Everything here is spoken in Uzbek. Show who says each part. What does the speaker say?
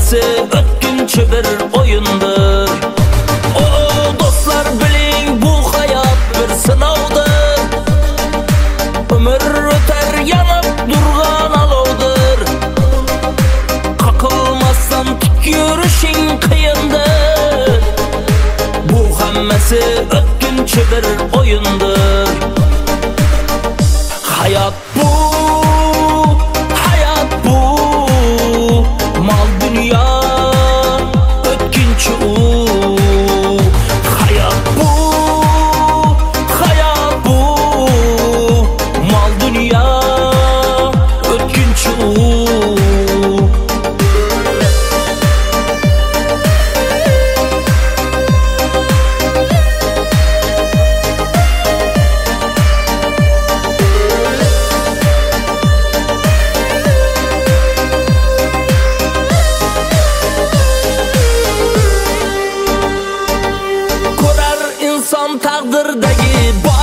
Speaker 1: hammasi o'tkinchi bir o'yindir. O do'stlar, biling, bu hayot bir sinovdir. Umr o'tar yanib turgan olovdir. Qaqilmasdan tik yurishing qiyindir. Bu hammasi o'tkinchi bir o'yindir. Hayot bu, hayot bu, mal dunyo o'tkinchi u. Hayot bu, hayot bu, mal dunyo o'tkinchi u. Ko'rar inson taqdirdagi